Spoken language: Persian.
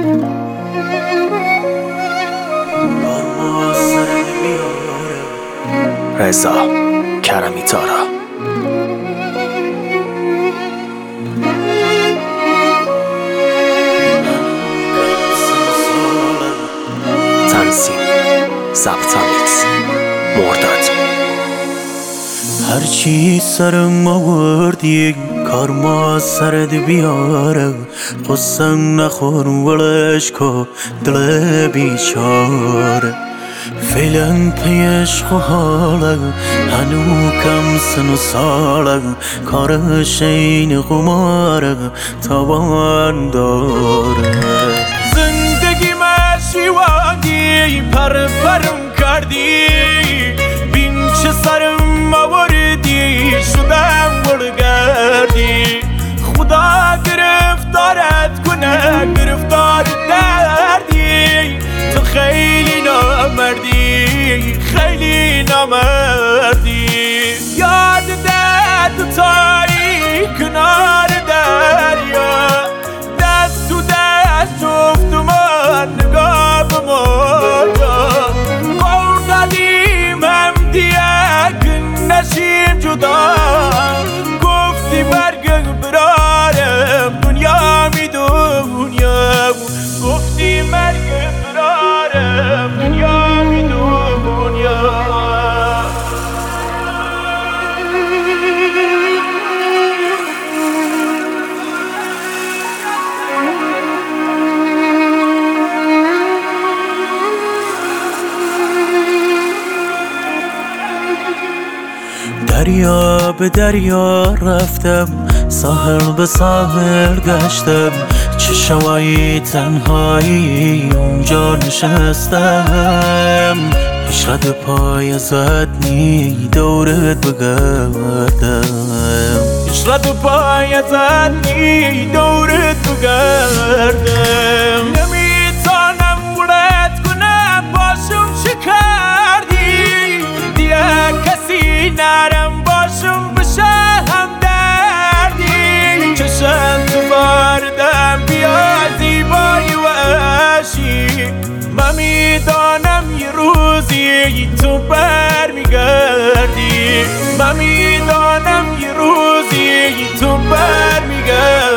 رضا کرمی تارا. تنظیم ضبط مرداد. هرچی سرم آوردی کار ما سرت بیاره، قسم نخور ولش کو دل بیچاره. فعلا پی عشق و حاله هنو کم سن و ساله، کارش این قماره تاوان داره. زندگی شیوانی پر پرم کردی، بین چه سرم آوردی شدم گرگردی. خدا گرفتارت کنه گرفتار دردی، تو خیلی نامردی خیلی نامردی. یادت تاری کنار دریا، دست تو دست جفت من نگاه به مایا. قول دادیم هم دیگه نشیم جدا، گفتی برگه برارم دنیا می دنیا، گفتی مرگ برارم دنیا می دنیا. دریا به دریا رفتم، ساحل به ساحل گشتم، چه شوایی تنهایی اونجا نشستم. هیچ رد پای زد نی دورت بگردم، هیچ رد پای زد نی دورت بگردم. نمیتونم ولت کنم باشم چه کردی، دیگه کسی نرم باشم بشه هم دردی. چشم تو باردم بیا زیبایی و عشی، من میدانم یه روزی تو برمیگردی، من میدانم یه روزی تو برمیگردی.